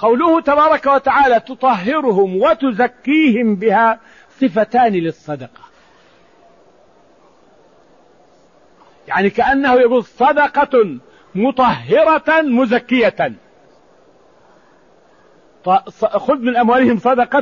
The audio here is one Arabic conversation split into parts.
قوله تبارك وتعالى تطهرهم وتزكيهم بها صفتان للصدقة، يعني كأنه يقول صدقة مطهرة مزكية. خذ من أموالهم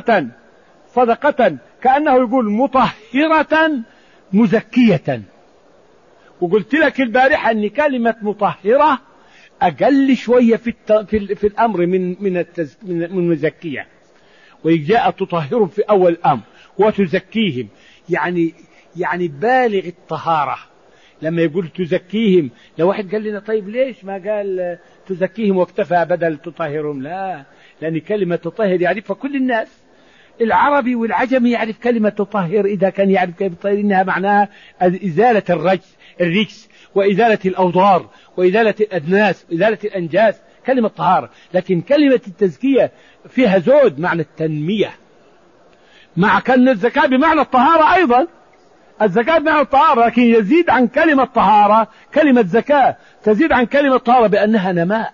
صدقة كأنه يقول مطهرة مزكية. وقلت لك البارحة أن كلمة مطهرة أقل شوية في الأمر من مزكية، وجاء تطهرهم في أول الأمر وتزكيهم، يعني بالغ الطهارة. لما يقول تزكيهم، لو واحد قال لنا طيب ليش ما قال تزكيهم واكتفى بدل تطهرهم؟ لا، لأن كلمة تطهر يعرفها كل الناس، العربي والعجمي يعرف كلمة تطهر. إذا كان يعرف كلمة تطهر إنها معناها إزالة الرجس وإزالة الأوضار وإزالة الأدناس وإزالة الأنجاس، كلمة طهارة. لكن كلمة التزكية فيها زود، معنى التنمية، مع كان الزكاة بمعنى الطهارة أيضا، الزكاة بمعنى الطهارة، لكن يزيد عن كلمة طهارة كلمة زكاة، تزيد عن كلمة طهارة بأنها نماء.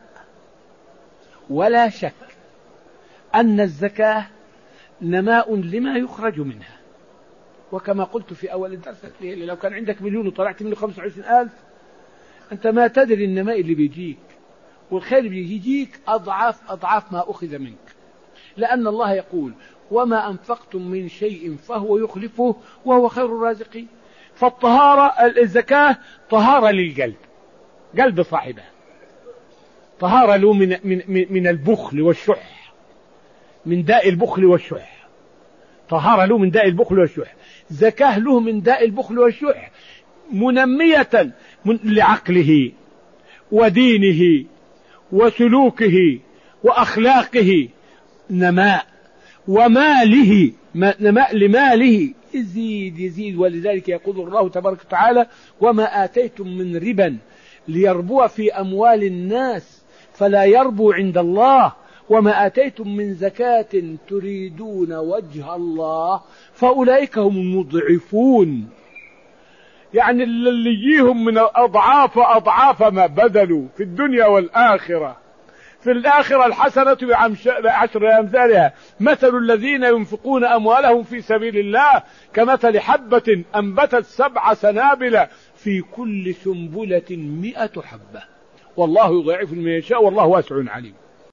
ولا شك أن الزكاة نماء لما يخرج منها. وكما قلت في أول الدرس، لو كان عندك مليون وطلعت منه 25,000 أنت ما تدري النماء اللي بيجيك، والخير اللي بيجيك أضعاف ما أخذ منك، لأن الله يقول وما أنفقتم من شيء فهو يخلفه وهو خير الرازقين. فالطهارة الزكاة طهارة للقلب، قلب صاحبه، طهارة له من البخل والشح، من داء البخل والشح، طهارة له من داء البخل والشح. زكاة له من داء البخل والشح، منمية لعقله ودينه وسلوكه وأخلاقه، نماء. وماله، نماء لماله، يزيد. ولذلك يقول الله تبارك وتعالى وما آتيتم من ربا ليربو في أموال الناس فلا يربو عند الله وما آتيتم من زكاة تريدون وجه الله فأولئك هم المضعفون. يعني اللي يجيهم من أضعاف ما بدلوا في الدنيا والآخرة. في الآخرة الحسنة بعشر أمثالها. مثل الذين ينفقون أموالهم في سبيل الله كمثل حبة أنبتت 7 سنابل في كل سنبلة 100 حبة والله يضاعف لمن يشاء والله واسع عليم.